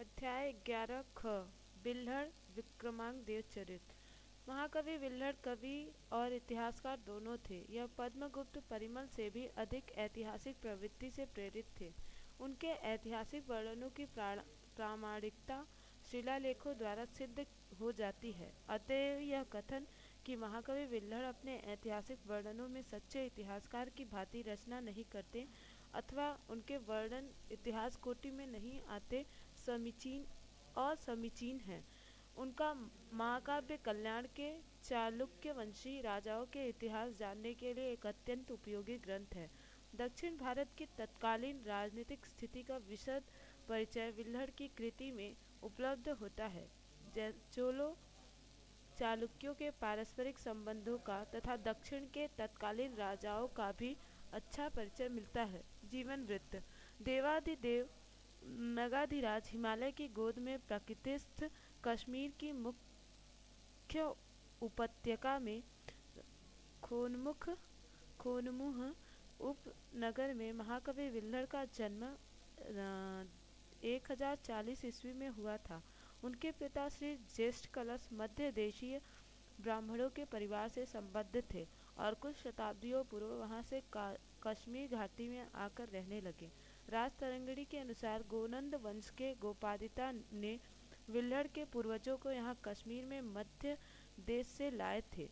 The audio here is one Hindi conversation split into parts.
अध्याय 11 ख बिल्हड़ विक्रमांगदेव चरित। महाकवि बिल्हड़ कवि और इतिहासकार दोनों थे। यह पद्मगुप्त परिमल से भी अधिक ऐतिहासिक प्रवृत्ति से प्रेरित थे। उनके ऐतिहासिक वर्णनों की प्रामाणिकता शिलालेखों द्वारा सिद्ध हो जाती है। अतएव यह कथन कि महाकवि बिल्हड़ अपने ऐतिहासिक वर्णनों में सच्चे इतिहासकार की भांति रचना नहीं करते अथवा उनके वर्णन इतिहास कोटि में नहीं आते समीचीन है। उनका महाकाव्य कल्याण के चालुक्य वंशी राजाओं के इतिहास जानने के लिए एक अत्यंत उपयोगी ग्रंथ है। दक्षिण भारत की तत्कालीन राजनीतिक स्थिति का विशद परिचय बिल्हड़ की कृति में उपलब्ध होता है। चोलों चालुक्यों के पारस्परिक संबंधों का तथा दक्षिण के तत्कालीन राजाओं का भी अच्छा परिचय मिलता है। जीवन वृत्त। देवाधिदेव नगाधिराज हिमालय की गोद में प्रकृतिस्थ कश्मीर की मुख्य उपत्यका में खोनमुह उपनगर में महाकवि बिल्हड़ का जन्म 1040 ईस्वी में हुआ था। उनके पिता श्री ज्येष्ठ कलश मध्य देशीय ब्राह्मणों के परिवार से संबद्ध थे और कुछ शताब्दियों पूर्व वहां से कश्मीर घाटी में आकर रहने लगे। राजतरंगिणी के अनुसार गोनंद वंश के गोपादिता ने बिल्हड़ के पूर्वजों को यहाँ कश्मीर में मध्य देश से लाए थे।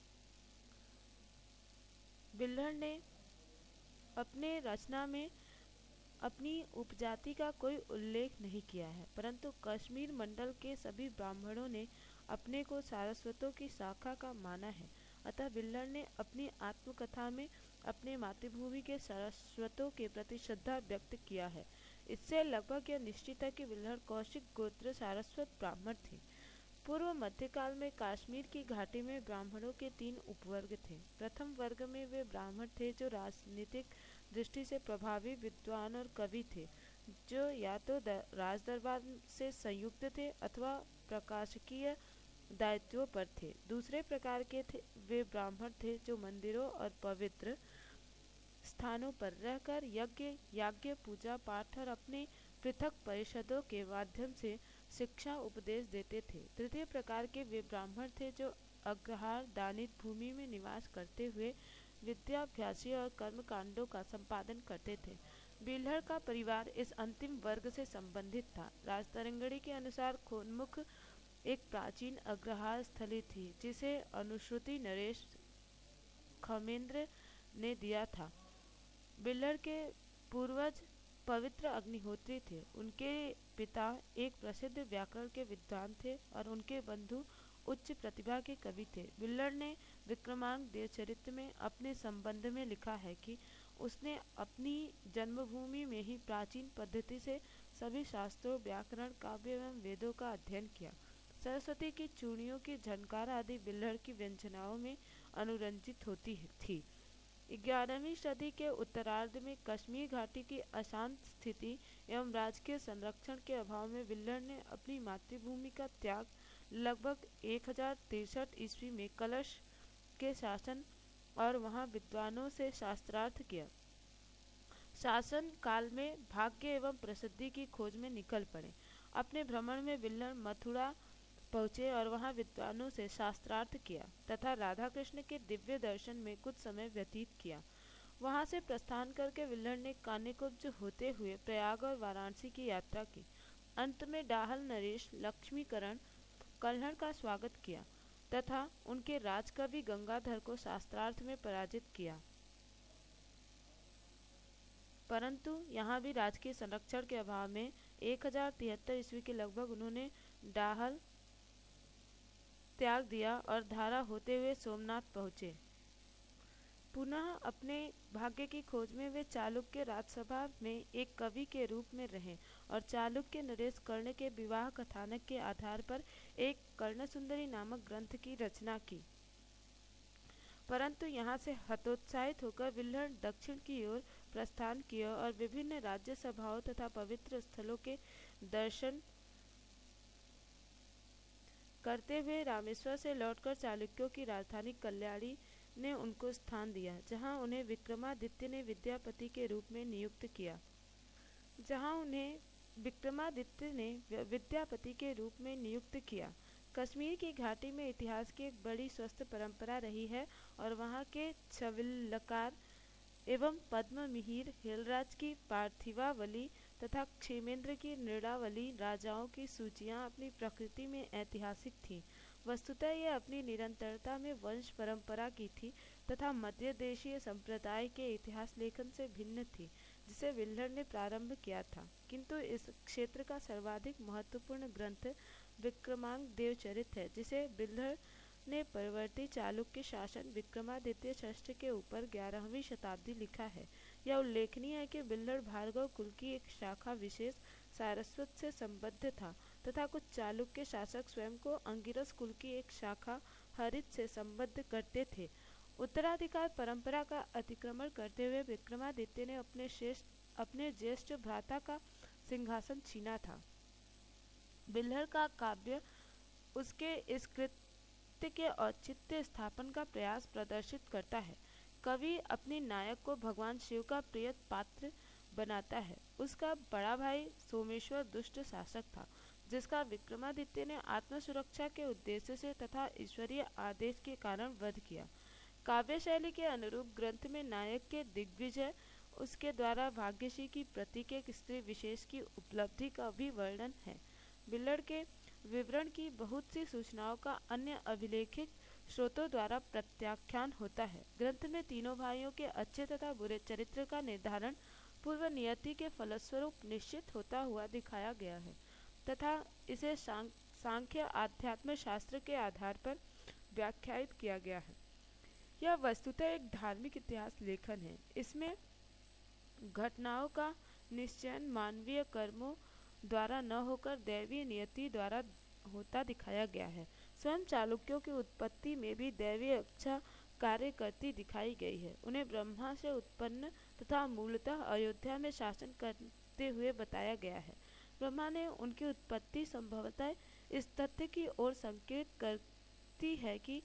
बिल्हड़ ने अपने रचना में अपनी उपजाति का कोई उल्लेख नहीं किया है, परंतु कश्मीर मंडल के सभी ब्राह्मणों ने अपने को सारस्वतों की शाखा का माना है। अतः बिल्हड़ ने अपनी आत्मकथा में अपने मातृभूमि के सारस्वतों के प्रति श्रद्धा व्यक्त किया है। इससे लगभग यह निश्चित है कि बिल्हड़ कौशिक गोत्र सारस्वत ब्राह्मण थे। पूर्व मध्यकाल में कश्मीर की घाटी में ब्राह्मणों के 3 उपवर्ग थे। प्रथम वर्ग में वे ब्राह्मण थे जो राजनीतिक दृष्टि से प्रभावी विद्वान और कवि थे, जो या तो राजदरबार से संयुक्त थे अथवा प्रकाशकीय दायित्वों पर थे। दूसरे प्रकार के वे ब्राह्मण थे जो मंदिरों और पवित्र स्थानों पर रहकर यज्ञ पूजा पाठ और अपने पृथक परिषदों के माध्यम से शिक्षा उपदेश देते थे। तृतीय प्रकार के वे ब्राह्मण थे जो अग्रहार दानित भूमि में निवास करते हुए विद्याभ्यासी और कर्मकांडों का संपादन करते थे। बिल्हड़ का परिवार इस अंतिम वर्ग से संबंधित था। राजतरंगिणी के अनुसार खोनमुख एक प्राचीन अग्रहार स्थली थी जिसे अनुश्रुति नरेश खमेंद्र ने दिया था। बिल्हड़ के पूर्वज पवित्र अग्निहोत्री थे। उनके पिता एक प्रसिद्ध व्याकरण के विद्वान थे और उनके बंधु उच्च प्रतिभा के कवि थे। बिल्हड़ ने विक्रमांगदेव चरित में अपने संबंध में लिखा है कि उसने अपनी जन्मभूमि में ही प्राचीन पद्धति से सभी शास्त्रों व्याकरण काव्य एवं वेदों का अध्ययन किया। सरस्वती की चूड़ियों की झनकार आदि बिल्हड़ की व्यंजनाओं में अनुरंजित होती थी। 11वीं सदी के उत्तरार्ध में कश्मीर घाटी की अशांत स्थिति एवं राजकीय संरक्षण के अभाव में बिल्हड़ ने अपनी मातृभूमि का त्याग लगभग 1063 ईस्वी में कलश के शासन और वहां विद्वानों से शास्त्रार्थ किया। शासन काल में भाग्य एवं प्रसिद्धि की खोज में निकल पड़े। अपने भ्रमण में बिल्हड़ मथुरा पहुँचे और वहां विद्वानों से शास्त्रार्थ किया तथा राधा कृष्ण के दिव्य दर्शन में कुछ समय व्यतीत किया। वहां से प्रस्थान करके बिल्हड़ ने कान्यकुब्ज होते हुए प्रयाग और वाराणसी की यात्रा की। अंत में डाहल नरेश लक्ष्मीकरण कल्हड़ का स्वागत किया तथा उनके राजकवि गंगाधर को शास्त्रार्थ में पराजित किया, परंतु यहाँ भी राजकीय संरक्षण के अभाव में 1073 ईस्वी के लगभग उन्होंने डाहल त्याग दिया और धारा होते हुए सोमनाथ पहुँचे। पुनः अपने भाग्य की खोज में वे चालुक्य राजसभा में एक कवि के रूप में रहे और चालुक्य नरेश कर्ण के विवाह कथानक के आधार पर एक कर्णसुंदरी नामक ग्रंथ की रचना की। परंतु यहाँ से हतोत्साहित होकर बिल्हड़ दक्षिण की ओर प्रस्थान किया और विभिन्न राज्य सभाओं तथा पवित्र स्थलों के दर्शन करते हुए रामेश्वर से लौटकर चालुक्यों की राजधानी कल्याणी ने उनको स्थान दिया, जहां उन्हें विक्रमादित्य ने विद्यापति के रूप में नियुक्त किया। जहां उन्हें विक्रमादित्य ने विद्यापति के रूप में नियुक्त किया। कश्मीर की घाटी में इतिहास की एक बड़ी स्वस्थ परंपरा रही है और वहाँ के छविलकार एवं पद्म मिहिर, हिलराज की पार्थिवावली तथा क्षेमेंद्र की नृणावली राजाओं की सूचियाँ अपनी प्रकृति में ऐतिहासिक थीं। वस्तुतः ये अपनी निरंतरता में वंश परंपरा की थी तथा मध्य देशीय संप्रदाय के इतिहास लेखन से भिन्न थी, जिसे विल्हड़ ने प्रारंभ किया था। किंतु इस क्षेत्र का सर्वाधिक महत्वपूर्ण ग्रंथ विक्रमांक देवचरित है, जिसे विल्हड़ ने परवर्ती चालुक्य शासन विक्रमादित्य षष्ठ के ऊपर 11वीं शताब्दी लिखा है। यह उल्लेखनीय है कि विल्हड़ भार्गव कुल की एक शाखा विशेष सारस्वत से संबद्ध था तथा कुछ चालुक्य शासक स्वयं को अंगिरस कुल की एक शाखा हरित से संबद्ध करते थे। उत्तराधिकार परंपरा का अतिक्रमण करते हुए विक्रमादित्य ने अपने ज्येष्ठ भ्राता का सिंहासन छीना था। विल्हड़ का काव्य उसके इस कृत्य के औचित्य स्थापन का प्रयास प्रदर्शित करता है। कवि अपने नायक को भगवान शिव का प्रिय पात्र बनाता है। उसका बड़ा भाई सोमेश्वर दुष्ट शासक था, जिसका विक्रमादित्य ने आत्म सुरक्षा के उद्देश्य से तथा ईश्वरीय आदेश के कारण वध किया। काव्य शैली के अनुरूप ग्रंथ में नायक के दिग्विजय, उसके द्वारा भाग्यश्री की प्रतीक एक स्त्री विशेष की उपलब्धि का भी वर्णन है। विल्हड़ के विवरण की बहुत सी सूचनाओं का अन्य अभिलेखित स्रोतों द्वारा प्रत्याख्यान होता है। ग्रंथ में तीनों भाइयों के अच्छे तथा बुरे चरित्र का निर्धारण पूर्व नियति के फलस्वरूप निश्चित होता हुआ दिखाया गया है तथा इसे सांख्य आध्यात्म शास्त्र के आधार पर व्याख्यायित किया गया है। यह वस्तुतः एक धार्मिक इतिहास लेखन है। इसमें घटनाओं का निश्चयन मानवीय कर्मों द्वारा न होकर दैवीय नियति द्वारा होता दिखाया गया है। स्वयं चालुक्यों की उत्पत्ति में भी दैवीय इच्छा कार्य करती दिखाई गई है। उन्हें ब्रह्मा से उत्पन्न तथा मूलतः अयोध्या में शासन करते हुए बताया गया है। ब्रह्मा ने उनकी उत्पत्ति संभवतः इस तथ्य की ओर संकेत करती है कि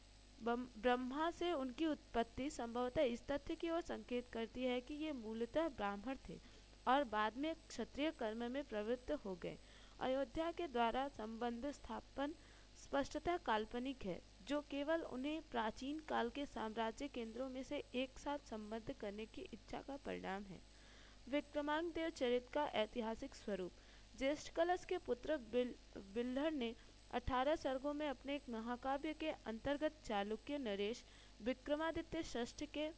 ब्रह्मा से उनकी उत्पत्ति संभवतः इस तथ्य की ओर संकेत करती है कि ये मूलतः ब्राह्मण थे और बाद में क्षत्रिय कर्म में प्रवृत्त हो गए। अयोध्या के द्वारा संबंध स्थापन स्पष्टतः काल्पनिक है, जो केवल उन्हें प्राचीन काल के साम्राज्य केंद्रों में से एक साथ संबद्ध करने की इच्छा का परिणाम है। विक्रमांक देवचरित का ऐतिहासिक स्वरूप। ज्येष्ठ कलश के पुत्र विल्हड़ ने 18 सर्गों में अपने एक महाकाव्य के अंतर्गत चालुक्य नरेश विक्रमादित्य षष्ठ के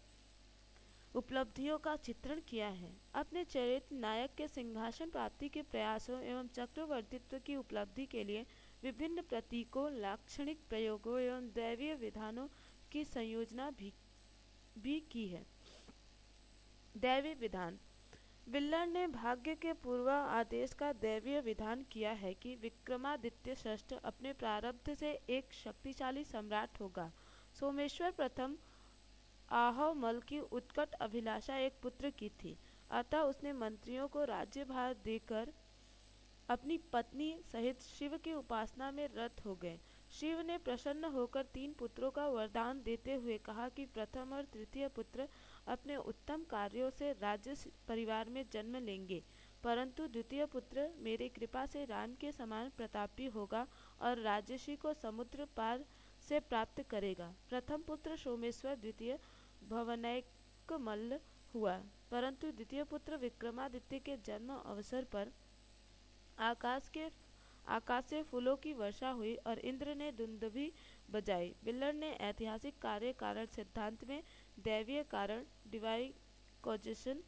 उपलब्धियों का चित्रण किया है। अपने चरित्र नायक के सिंहासन प्राप्ति के प्रयासों एवं चक्रवर्तित्व की उपलब्धि के लिए विभिन्न प्रतीकों, लाक्षणिक प्रयोगों एवं दैवीय विधानों की संयोजना भी की है। दैवीय विधान। विल्हड़ ने भाग्य के पूर्व आदेश का दैवीय विधान किया है कि विक्रमादित्य षष्ठ अपने प्रारब्ध से एक शक्तिशाली सम्राट होगा। सोमेश्वर प्रथम आहोमल की उत्कट अभिलाषा एक पुत्र की थी, अतः उसने मंत्रियों को राज्यभार देकर अपनी पत्नी सहित शिव की उपासना में रत हो गए। शिव ने प्रसन्न होकर 3 पुत्रों का वरदान देते हुए कहा कि प्रथम और तृतीय पुत्र अपने उत्तम कार्यों से राज्य परिवार में जन्म लेंगे, परंतु द्वितीय पुत्र मेरी कृपा से राम के समान प्रतापी होगा और राजर्षि को समुद्र पार से प्राप्त करेगा। प्रथम पुत्र सोमेश्वर, द्वितीय भवनैकमल्ल हुआ, परंतु द्वितीय पुत्र विक्रमादित्य के जन्म अवसर पर आकाश से फूलों की वर्षा हुई और इंद्र ने दुंदुभी बजाई। विल्हड़ ने ऐतिहासिक कार्य कारण सिद्धांत में दैवीय कारण डिवाइन कॉजेशन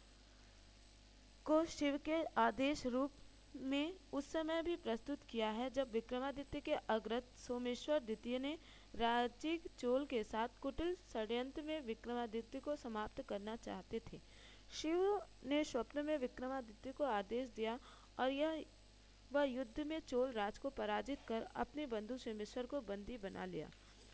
को शिव के आदेश रूप में उस समय भी प्रस्तुत किया है जब विक्रमादित्य के अग्रज सोमेश्वर द्वितीय ने राजिक चोल के साथ कुटिल षड्यंत्र में विक्रमादित्य को समाप्त करना चाहते थे। शिव ने स्वप्न में विक्रमादित्य को आदेश दिया और वह युद्ध में चोल राज को पराजित कर अपने बंधु सोमेश्वर को बंदी बना लिया।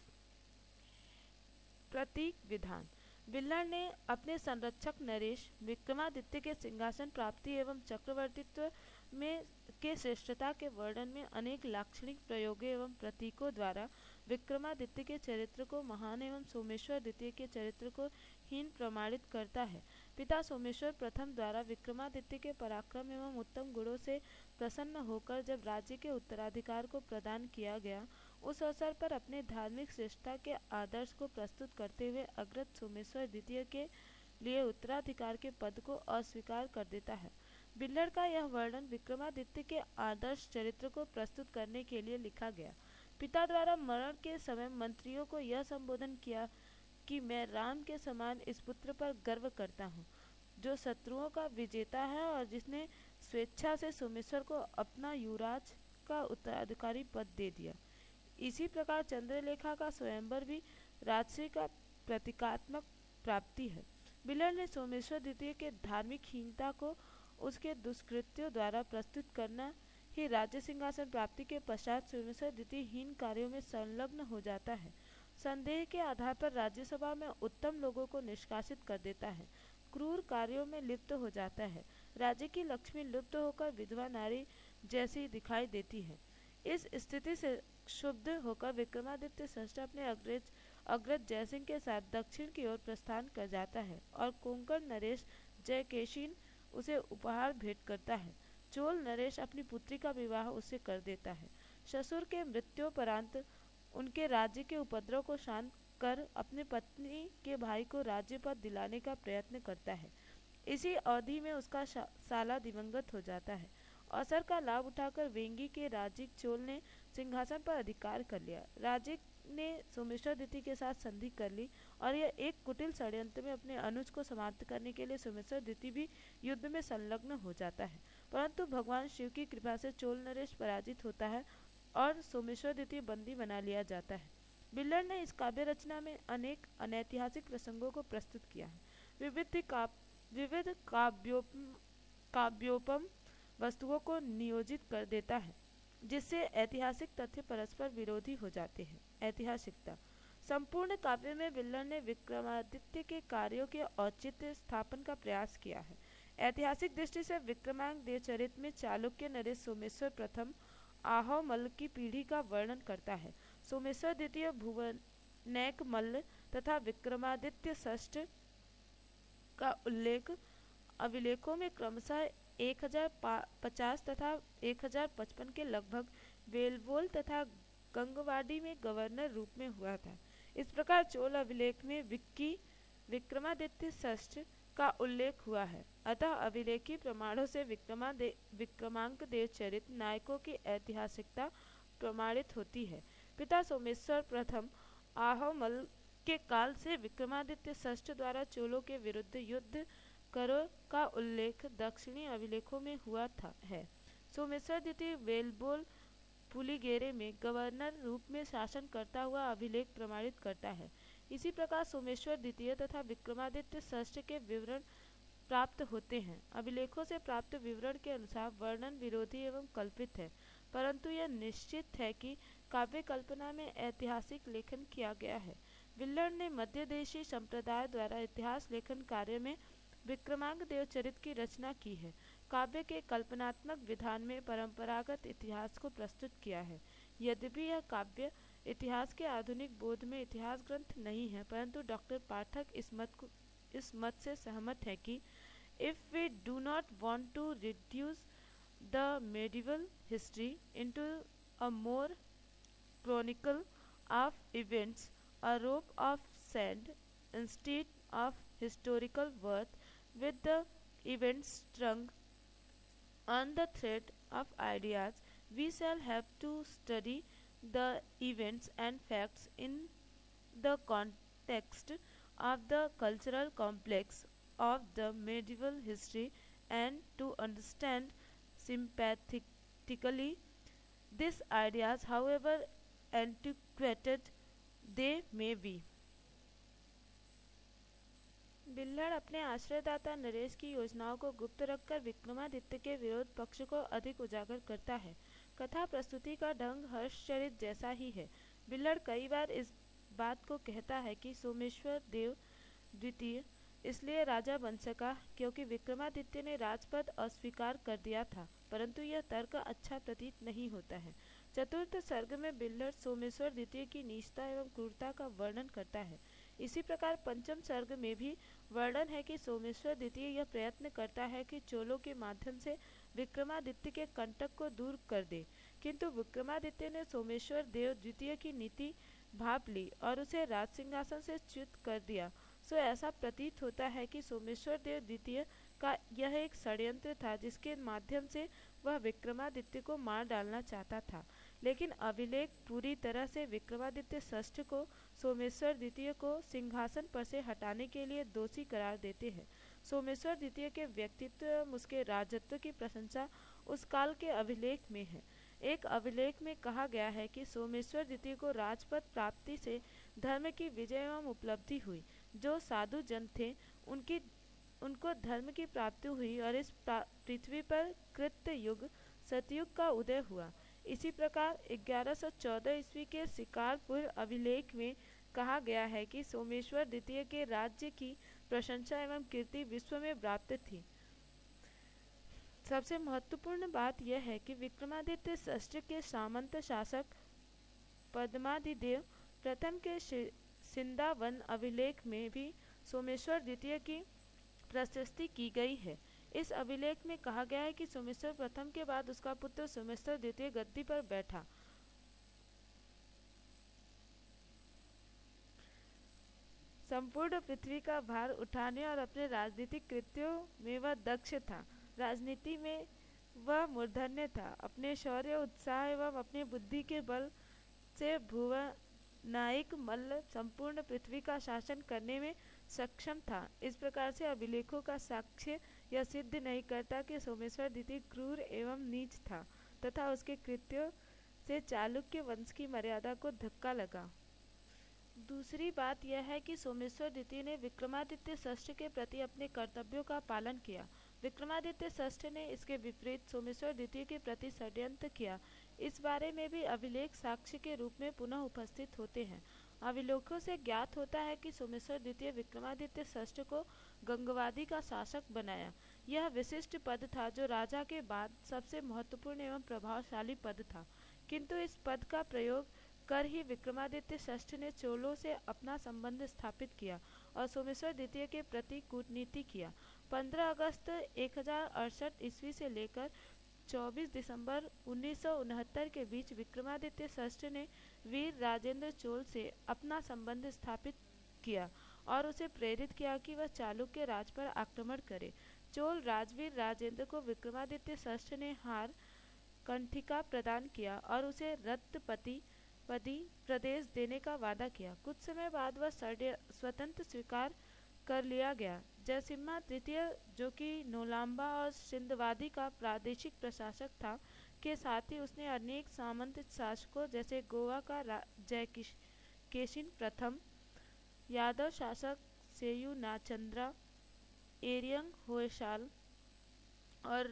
प्रतीक विधान। विल्हड़ ने अपने संरक्षक नरेश विक्रमादित्य के सिंहासन प्राप्ति एवं चक्रवर्तित्व में के श्रेष्ठता के वर्णन में अनेक लाक्षणिक प्रयोगों एवं प्रतीकों द्वारा विक्रमादित्य के चरित्र को महान एवं सोमेश्वर द्वितीय के चरित्र को हीन प्रमाणित करता है। पिता सोमेश्वर प्रथम द्वारा विक्रमादित्य के पराक्रम एवं उत्तम गुणों से प्रसन्न होकर जब राज्य के उत्तराधिकार को प्रदान किया गया, उस अवसर पर अपने धार्मिक श्रेष्ठता के आदर्श को प्रस्तुत करते हुए अग्रज सोमेश्वर द्वितीय के लिए उत्तराधिकार के पद को अस्वीकार कर देता है। बिल्लड़ का यह वर्णन विक्रमादित्य के आदर्श चरित्र को प्रस्तुत करने के लिए लिखा गया। पिता द्वारा मरण के समय मंत्रियों को यह संबोधन किया कि मैं राम के समान इस पुत्र पर गर्व करता हूँ, जो शत्रुओं का विजेता है और जिसने स्वेच्छा से सोमेश्वर को अपना युवराज का उत्तराधिकारी पद दे दिया। इसी प्रकार चंद्रलेखा का स्वयंवर भी राजश्री का प्रतीकात्मक प्राप्ति है। बिल्लड़ ने सोमेश्वर द्वितीय के धार्मिक हीनता को उसके दुष्कृत्यों द्वारा प्रस्तुत करना ही राज्य सिंहासन प्राप्ति के पश्चात सोमेश्वर द्वितीय हीन कार्यों में संलग्न हो जाता है। संदेह के आधार पर राज्यसभा में उत्तम लोगों को निष्कासित कर देता है, क्रूर कार्यों में लिप्त हो जाता है, राज्य की लक्ष्मी लुप्त होकर विधवा नारी जैसी दिखाई देती है। इस स्थिति से क्षुब्ध होकर विक्रमादित्य षष्ठ अपने अग्रज जयसिंह के साथ दक्षिण की ओर प्रस्थान कर जाता है और कोंकण नरेश जयकेशिन उसे उपहार भेंट करता है। चोल नरेश अपनी पुत्री का विवाह उससे कर देता है। ससुर के मृत्युपरांत उनके राज्य के उपद्रव को शांत कर अपने पत्नी के भाई को राज्य पद दिलाने का प्रयत्न करता है। इसी अवधि में उसका साला दिवंगत हो जाता है। अवसर का लाभ उठाकर वेंगी के राजिक चोल ने सिंहासन पर अधिकार कर लिया। राजिक ने सोमेश्वर द्वितीय के साथ संधि कर ली और यह एक कुटिल षड्यंत्र में अपने अनुज को समाप्त करने के लिए सोमेश्वर द्वितीय भी युद्ध में संलग्न हो जाता है। परंतु भगवान शिव की कृपा से चोल नरेश पराजित होता है और सोमेश्वर द्वितीय बंदी बना लिया जाता है। बिल्लड़ ने इस काव्य रचना में अनेक अनैतिहासिक प्रसंगों को प्रस्तुत किया है। विविध काव्योपम वस्तुओं को नियोजित कर देता है, जिससे ऐतिहासिक तथ्य परस्पर विरोधी हो जाते हैं। ऐतिहासिकता संपूर्ण काव्य में बिल्लड़ ने विक्रमादित्य के कार्यों के औचित्य स्थापन का प्रयास किया है। ऐतिहासिक दृष्टि से विक्रमांक देवचरित में चालुक्य नरेश सोमेश्वर प्रथम आहो मल्ल की पीढ़ी का वर्णन करता है। सोमेश्वर द्वितीय भुवनैक मल्ल तथा विक्रमादित्य षष्ठ का उल्लेख अभिलेखों में क्रमशः 1050 तथा 1055 के लगभग वेलवोल तथा गंगवाड़ी में गवर्नर रूप में हुआ था। इस प्रकार चोल अभिलेख में विक्रमादित्य षष्ठ का उल्लेख हुआ है। अतः अभिलेखी प्रमाणों से विक्रमांक देवचरित नायकों की ऐतिहासिकता प्रमाणित होती है। पिता सोमेश्वर प्रथम आहोमल के काल से विक्रमादित्य षष्ठ द्वारा चोलों के विरुद्ध युद्ध करो का उल्लेख दक्षिणी अभिलेखों में हुआ है। सोमेश्वर द्वितीय वेलबोल पुलिगेरे में गवर्नर रूप में शासन करता हुआ अभिलेख प्रमाणित करता है। इसी प्रकार सोमेश्वर द्वितीय तथा विक्रमादित्य षष्ठ के विवरण प्राप्त होते हैं। अभिलेखों से प्राप्त विवरण के अनुसार वर्णन विरोधी एवं कल्पित है, परंतु यह निश्चित है कि काव्य कल्पना में ऐतिहासिक लेखन किया गया है। बिल्लड़ ने मध्य देशी संप्रदाय द्वारा इतिहास लेखन कार्य में विक्रमांक देवचरित की रचना की है। काव्य के कल्पनात्मक विधान में परंपरागत इतिहास को प्रस्तुत किया है। यद्यपि यह काव्य इतिहास के आधुनिक बोध में इतिहास ग्रंथ नहीं है, परंतु डॉक्टर पाठक इस मत से सहमत है कि if we do not want to reduce the medieval history into a more chronicle of events, a rope of sand instead of historical worth, with the events strung on the thread of ideas, we shall have to study the events and facts in the context of the cultural complex of the medieval history, and to understand sympathetically these ideas, however antiquated they may be. बिल्लड़ अपने आश्रयदाता नरेश की योजनाओं को गुप्त रखकर विक्रमादित्य के विरोध पक्ष को अधिक उजागर करता है। कथा प्रस्तुति का ढंग हर्षचरित जैसा ही है। बिल्लड़ कई बार इस बात को कहता है कि सोमेश्वर देव द्वितीय इसलिए राजा बन सका क्योंकि विक्रमादित्य ने राजपद अस्वीकार कर दिया था, परंतु यह तर्क अच्छा प्रतीत नहीं होता है। चतुर्थ सर्ग में बिल्लड़ सोमेश्वर द्वितीय की नीचता एवं क्रूरता का वर्णन करता है। इसी प्रकार पंचम सर्ग में भी वर्णन है कि सोमेश्वर द्वितीय यह प्रयत्न करता है कि चोलों के माध्यम से विक्रमादित्य के कंटक को दूर कर दे, किंतु विक्रमादित्य ने सोमेश्वर देव द्वितीय की नीति भांप ली और उसे राज सिंहासन से च्युत कर दिया। सो ऐसा प्रतीत होता है कि सोमेश्वर देव द्वितीय का यह एक षड्यंत्र था जिसके माध्यम से वह विक्रमादित्य को मार डालना चाहता था। लेकिन अभिलेख पूरी तरह से विक्रमादित्य षष्ठ को सोमेश्वर द्वितीय को सिंहासन पर से हटाने के लिए दोषी करार देते हैं। सोमेश्वर द्वितीय के व्यक्तित्व उसके राजत्व की प्रशंसा उस काल के अभिलेख में है। एक अभिलेख में कहा गया है कि सोमेश्वर द्वितीय को राजपद प्राप्ति से धर्म की विजय एवं उपलब्धि हुई। जो साधु जन थे उनको धर्म की प्राप्ति हुई और इस पृथ्वी पर कृत युग सतयुग का उदय हुआ। इसी प्रकार 1114 ईस्वी के शिकारपुर अभिलेख में कहा गया है कि सोमेश्वर द्वितीय के राज्य की प्रशंसा एवं कीर्ति विश्व में व्याप्त थी। सबसे महत्वपूर्ण बात यह है कि विक्रमादित्य षष्ठ के सामंत शासक पद्मादिदेव प्रथम के सिंदावन अभिलेख में भी सोमेश्वर द्वितीय की प्रशस्ति की गई है। इस अभिलेख में कहा गया है कि सोमेश्वर प्रथम के बाद उसका पुत्र सोमेश्वर द्वितीय गद्दी पर बैठा। संपूर्ण पृथ्वी का भार उठाने और अपने राजनीतिक कृत्यों में वह दक्ष था। राजनीति में वह मूर्धन्य था। अपने शौर्य, उत्साह एवं अपनी बुद्धि के बल से भुवनायक मल्ल संपूर्ण पृथ्वी का शासन करने में सक्षम था। इस प्रकार से अभिलेखों का साक्ष्य यह सिद्ध नहीं करता कि सोमेश्वर द्वितीय क्रूर एवं नीच था तथा उसके कृत्यों से चालुक्य वंश की मर्यादा को धक्का लगा। दूसरी बात यह है कि सोमेश्वर द्वितीय ने विक्रमादित्य षष्ठ के प्रति अपने कर्तव्यों का पालन किया। विक्रमादित्य षष्ठ ने इसके विपरीत सोमेश्वर द्वितीय के प्रति षड्यंत्र किया। इस बारे में भी अभिलेख साक्ष्य के रूप में पुनः उपस्थित होते हैं। अभिलेखों से ज्ञात होता है कि सोमेश्वर द्वितीय विक्रमादित्य षष्ठ को गंगवादी का शासक बनाया। यह विशिष्ट पद था जो राजा के बाद सबसे महत्वपूर्ण एवं प्रभावशाली पद था, किंतु इस पद का प्रयोग कर ही विक्रमादित्य षष्ठ ने चोलों से अपना संबंध स्थापित किया और सोमेश्वर द्वितीय के प्रति कूटनीति किया। 15 अगस्त 1068 ईस्वी से लेकर 24 दिसंबर 1969 के बीच विक्रमादित्य षष्ठ ने वीर राजेंद्र चोल से अपना संबंध स्थापित किया और उसे प्रेरित किया कि वह चालुक्य राज पर आक्रमण करे। चोल राजवीर राजेंद्र को विक्रमादित्य षष्ठ ने हार कंठिका प्रदान किया और उसे रत्तपति प्रदेश देने का वादा किया। कुछ समय बाद वह स्वतंत्र स्वीकार कर लिया गया। जयसिम्हा तृतीय, जो कि नोलाम्बा और सिंधवादी का प्रादेशिक प्रशासक था, के साथ ही उसने अनेक सामंत शासकों जैसे गोवा का जयकेशिन प्रथम, यादव शासक सेयू नाचंद्रा, एरियंग होयसाल और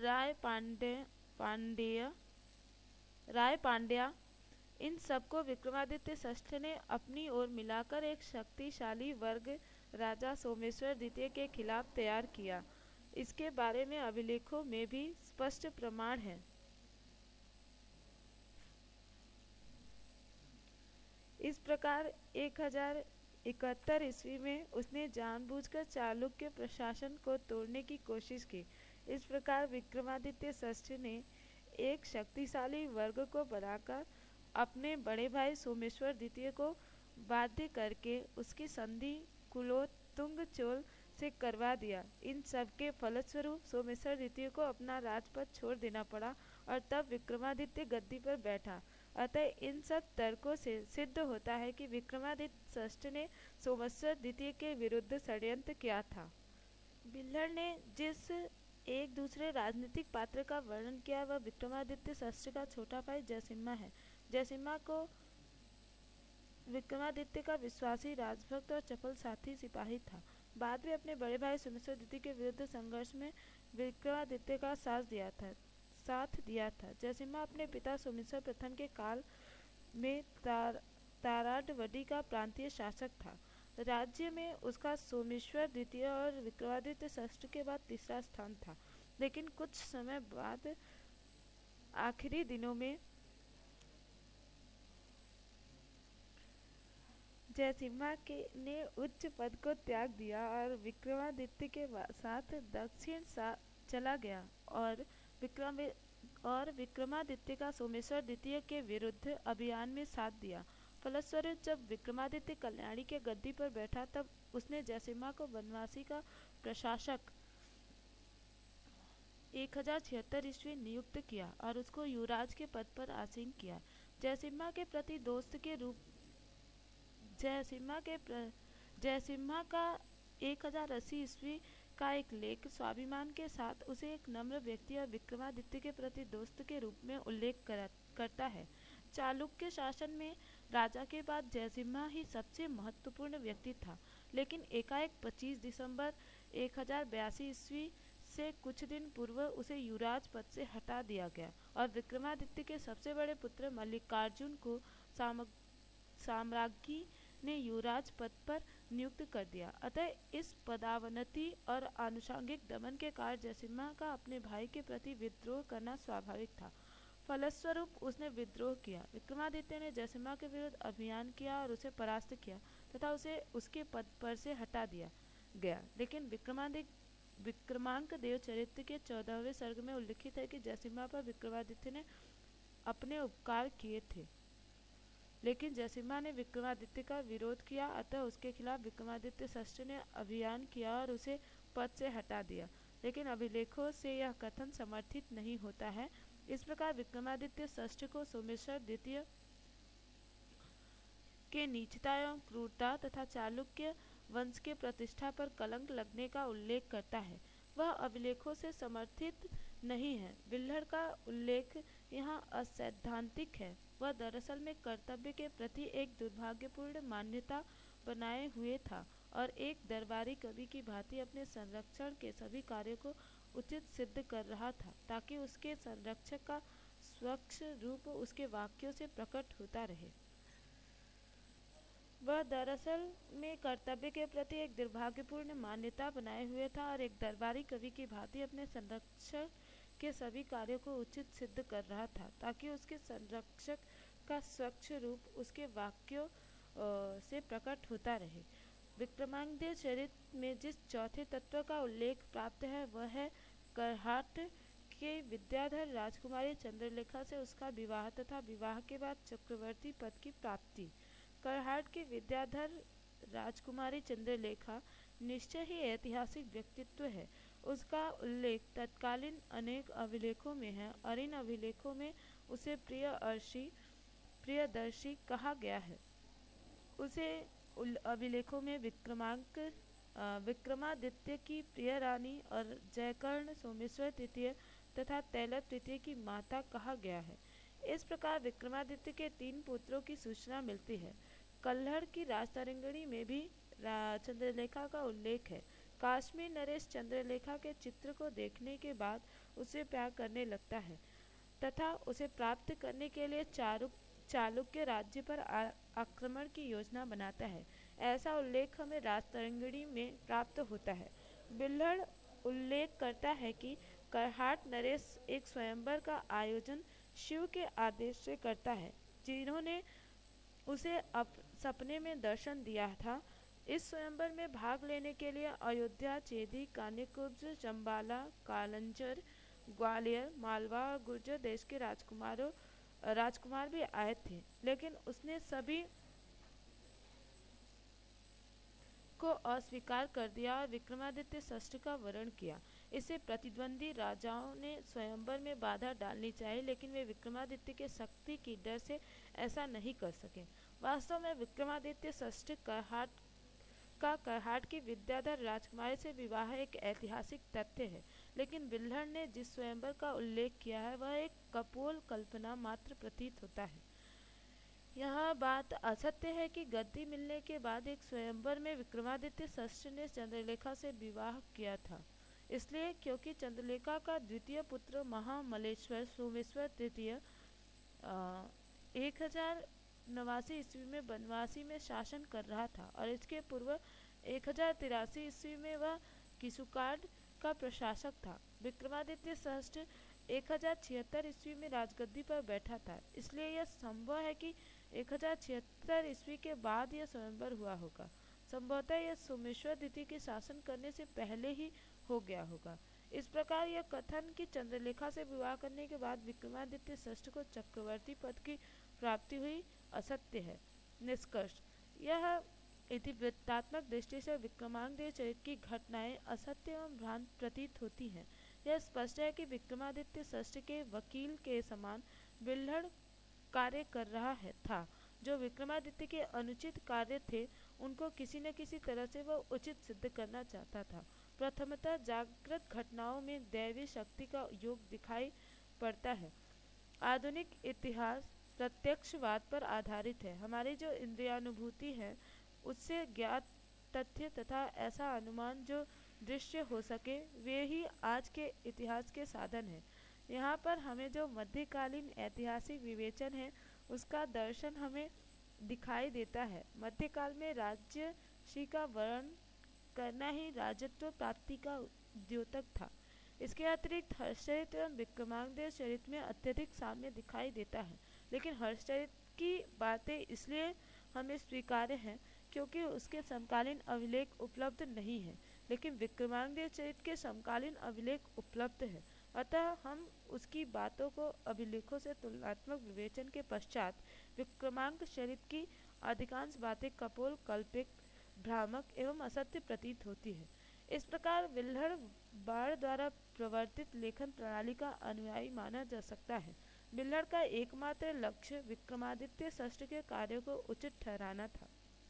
राय पांड्या इन सबको विक्रमादित्य षष्ठ ने अपनी ओर मिलाकर एक शक्तिशाली वर्ग राजा सोमेश्वर द्वितीय के खिलाफ तैयार किया। इसके बारे में अभिलेखों में भी स्पष्ट प्रमाण है। इस प्रकार 1071 ईस्वी में उसने जानबूझकर चालुक्य प्रशासन को तोड़ने की कोशिश की। इस प्रकार विक्रमादित्य षष्ठ ने एक शक्तिशाली वर्ग को बनाकर अपने बड़े भाई सोमेश्वर द्वितीय को बाध्य करके उसकी संधि कुलोत्तुंग चोल से करवा दिया। इन सब के फलस्वरूप सोमेश्वर द्वितीय को अपना राजपद छोड़ देना पड़ा और तब विक्रमादित्य गद्दी पर बैठा। अतः इन सब तर्कों से सिद्ध होता है कि विक्रमादित्य षष्ठ ने सोमेश्वर द्वितीय के विरुद्ध षड्यंत्र किया था। बिल्हड़ ने जिस एक दूसरे राजनीतिक पात्र का वर्णन किया वह विक्रमादित्य षष्ठ का छोटा भाई जयसिम्हा है। जयसिम्हा को विक्रमादित्य का विश्वासी, राजभक्त और चपल साथी सिपाही था। बाद में अपने बड़े भाई सोमेश्वर द्वितीय के विरुद्ध संघर्ष में विक्रमादित्य का साथ दिया था। जयसिम्हा अपने पिता सोमेश्वर प्रथम के काल में ताराडवडी का प्रांतीय शासक था। राज्य में उसका सोमेश्वर द्वितीय और विक्रमादित्य षष्ठ के बाद तीसरा स्थान था। लेकिन कुछ समय बाद आखिरी दिनों में जयसिम्हा के ने उच्च पद को त्याग दिया और विक्रमादित्य के साथ दक्षिण चला गया और विक्रम विक्रमादित्य का सोमेश्वर द्वितीय के विरुद्ध अभियान में साथ दिया। फलस्वरूप जब विक्रमादित्य कल्याणी के गद्दी पर बैठा तब उसने जयसिम्हा को बनवासी का प्रशासक 1076 ईस्वी नियुक्त किया और उसको युवराज के पद पर आसीन किया। जयसिम्हा के प्रति दोस्त के रूप जयसिम्हा का 1080 ईस्वी का एक लेख स्वाभिमान के साथ उसे एक नम्र व्यक्ति और विक्रमादित्य के प्रति दोस्त के रूप में उल्लेख करता है। चालुक्य शासन में राजा के बाद जयसिम्हा ही सबसे महत्वपूर्ण व्यक्ति था, लेकिन एकाएक 25 दिसंबर 1082 ईस्वी से कुछ दिन पूर्व उसे युवराज पद से हटा दिया गया और विक्रमादित्य के सबसे बड़े पुत्र मल्लिकार्जुन को साम्राज्ञी ने युवराज पद पर नियुक्त कर दिया। अतः इस पदावनति और आनुषंगिक दमन के कारण जयसिम्हा का अपने भाई के प्रति विद्रोह करना स्वाभाविक था। फलस्वरूप उसने विद्रोह किया। विक्रमादित्य ने जयसिम्हा के विरुद्ध अभियान किया और उसे परास्त किया तथा उसे उसके पद पर से हटा दिया गया। लेकिन विक्रमांक देव चरित्र के 14वें सर्ग में उल्लिखित है कि जयसिम्हा पर विक्रमादित्य ने अपने उपकार किए थे, लेकिन जयसिम्हा ने विक्रमादित्य का विरोध किया, अतः उसके खिलाफ विक्रमादित्य षष्ठ ने अभियान किया और उसे पद से हटा दिया। लेकिन अभिलेखों से यह कथन समर्थित नहीं होता है। इस प्रकार विक्रमादित्य षष्ठ को सोमेश्वर द्वितीय के नीचता एवं क्रूरता तथा चालुक्य वंश के प्रतिष्ठा पर कलंक लगने का उल्लेख करता है। वह अभिलेखों से समर्थित नहीं है। बिल्हड़ का उल्लेख यहाँ असैद्धांतिक है। वह दरअसल में कर्तव्य के प्रति एक दुर्भाग्यपूर्ण मान्यता बनाए हुए था और एक दरबारी कवि की भांति अपने संरक्षण के सभी कार्यों को उचित सिद्ध कर रहा था, ताकि उसके संरक्षक का स्वच्छ रूप उसके वाक्यों से प्रकट होता रहे। वह दरअसल में कर्तव्य के प्रति एक दुर्भाग्यपूर्ण मान्यता बनाए हुए था और एक दरबारी कवि की भांति अपने संरक्षक के सभी कार्यों को उचित सिद्ध कर रहा था, ताकि उसके संरक्षक का स्वच्छ रूप उसके वाक्यों से प्रकट होता रहे। विक्रमांकदेव चरित्र में जिस चौथे तत्व का उल्लेख प्राप्त है वह है करहाट के विद्याधर राजकुमारी चंद्रलेखा से उसका विवाह तथा विवाह के बाद चक्रवर्ती पद की प्राप्ति। करहाट की विद्याधर राजकुमारी चंद्रलेखा निश्चय ही ऐतिहासिक व्यक्तित्व है। उसका उल्लेख तत्कालीन अनेक अभिलेखों में है और इन अभिलेखों में उसे प्रियदर्शी कहा गया है। उसे अभिलेखों में विक्रमादित्य की प्रिय रानी और जयकर्ण सोमेश्वर तृतीय तथा तैलप तृतीय की माता कहा गया है। इस प्रकार विक्रमादित्य के 3 पुत्रों की सूचना मिलती है। कल्हड़ की राजतरंगिणी में भी चंद्रलेखा का उल्लेख है। काश्मीर नरेश चंद्रलेखा के चित्र को देखने के बाद उसे प्यार करने लगता है तथा उसे प्राप्त करने के लिए चालुक्य राज्य पर आक्रमण की योजना बनाता है। ऐसा उल्लेख हमें राजतरंगिणी में प्राप्त होता है। बिल्हड़ उल्लेख करता है कि करहाट नरेश एक स्वयंवर का आयोजन शिव के आदेश से करता है, जिन्होंने उसे सपने में दर्शन दिया था। इस स्वयंवर में भाग लेने के लिए अयोध्या, चेदी, कान्यकुब्ज, चंबाला, कालंजर, ग्वालियर, मालवा और गुर्जर देश के राजकुमार भी आए थे, लेकिन उसने सभी को अस्वीकार कर दिया और विक्रमादित्य षष्ठ का वरण किया। इससे प्रतिद्वंदी राजाओं ने स्वयंवर में बाधा डालनी चाहिए, लेकिन वे विक्रमादित्य के शक्ति की डर से ऐसा नहीं कर सके। वास्तव में विक्रमादित्य षष्ठ करहाट की विद्याधर राजकुमारी से विवाह एक ऐतिहासिक तथ्य है, लेकिन बिल्हड़ ने जिस स्वयंवर का उल्लेख किया है वह एक कपोल कल्पना मात्र प्रतीत होता है। यह बात असत्य है कि गद्दी मिलने के बाद एक स्वयंवर में विक्रमादित्य षष्ठ ने चंद्रलेखा से विवाह किया था, इसलिए क्योंकि चंद्रलेखा का द्वितीय पुत्र महामलेश्वर सोमेश्वर तृतीय 1089 ईस्वी में बनवासी में शासन कर रहा था और इसके पूर्व 1083 ईस्वी में वह किशुकाड का प्रशासक था। विक्रमादित्य षष्ठ 1076 ईस्वी में राजगद्दी पर बैठा था, इसलिए यह संभव है कि 1076 ईस्वी के बाद यह स्वयंवर हुआ होगा। संभवतः यह सोमेश्वर द्वितीय के शासन करने से पहले ही हो गया होगा। इस प्रकार यह कथन कि चंद्रलेखा से विवाह करने के बाद विक्रमादित्य षष्ठ को चक्रवर्ती पद की प्राप्ति हुई असत्य है। निष्कर्ष, यह इतिवृत्तात्मक दृष्टि से विक्रमांगदेव चरित्र की घटनाएं असत्य एवं भ्रांत प्रतीत होती हैं। यह स्पष्ट है कि विक्रमादित्य षष्ठ के वकील के समान बिल्हड़ कार्य कर रहा था। जो विक्रमादित्य के अनुचित कार्य थे उनको किसी न किसी तरह से वह उचित सिद्ध करना चाहता था। प्रथमतः जागृत घटनाओं में दैवी शक्ति का योग दिखाई पड़ता है। आधुनिक इतिहास प्रत्यक्षवाद पर आधारित है। हमारी जो इंद्रियानुभूति है उससे ज्ञात तथ्य तथा ऐसा अनुमान जो दृश्य हो सके वे ही आज के इतिहास के साधन है। यहाँ पर हमें जो मध्यकालीन ऐतिहासिक विवेचन है उसका दर्शन हमें दिखाई देता है। मध्यकाल में राजर्षि का वर्ण करना ही राजत्व प्राप्ति का द्योतक था। इसके अतिरिक्त हर्षचरित एवं विक्रमांगदेव चरित्र में अत्यधिक साम्य दिखाई देता है, लेकिन हर्षचरित की बातें इसलिए हमें स्वीकार्य हैं क्योंकि उसके समकालीन अभिलेख उपलब्ध नहीं है, लेकिन विक्रमांगदेव चरित्र के समकालीन अभिलेख उपलब्ध है। अतः हम उसकी बातों को अभिलेखों से तुलनात्मक विवेचन के पश्चात विक्रमांक चरित्र की अधिकांश बातें कपोल, कल्पित, भ्रामक एवं असत्य प्रतीत होती है। इस प्रकार विल्हड़ बाढ़ द्वारा प्रवर्तित लेखन प्रणाली का अनुयायी माना जा सकता है। विल्हड़ का एकमात्र लक्ष्य विक्रमादित्य षष्ठ के कार्यों को उचित ठहराना था।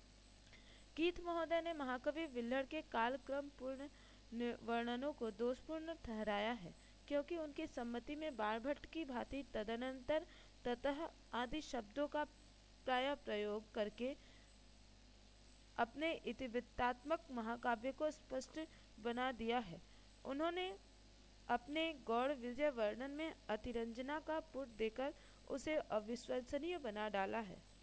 कीथ महोदय ने महाकवि विल्हड़ के कालक्रम पूर्ण वर्णनों को दोषपूर्ण ठहराया है, क्योंकि उनकी सम्मति में बाणभट्ट की भांति तदनंतर ततः आदि शब्दों का प्राय प्रयोग करके अपने इतिवृत्तात्मक महाकाव्य को स्पष्ट बना दिया है। उन्होंने अपने गौड़ विजय वर्णन में अतिरंजना का पुट देकर उसे अविश्वसनीय बना डाला है।